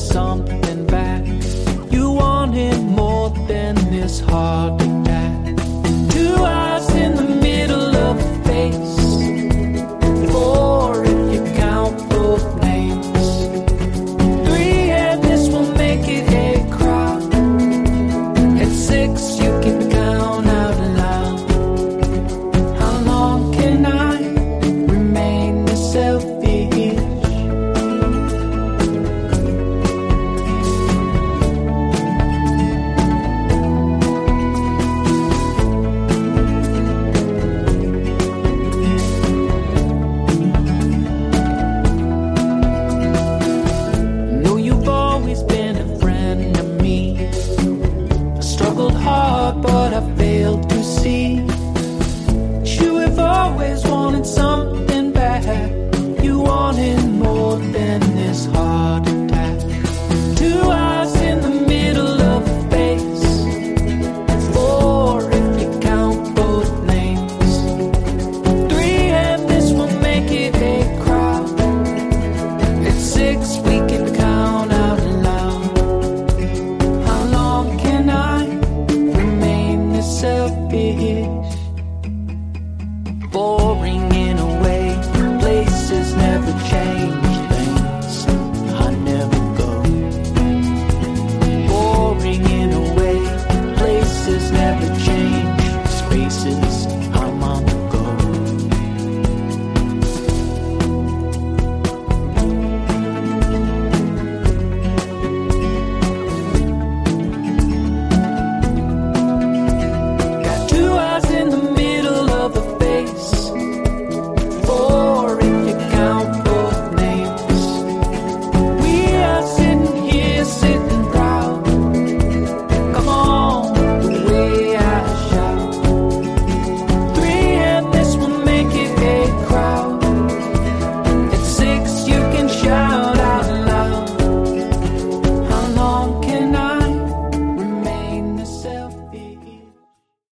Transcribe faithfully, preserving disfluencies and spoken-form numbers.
something back. You wanted more than this heart attack. Two eyes in the middle of a face. Four if you count both names. Three and this will make it a crowd. At six you can count out loud. How long can I remain selfish? But I failed to see you have always wanted something bad. You wanted more than this heart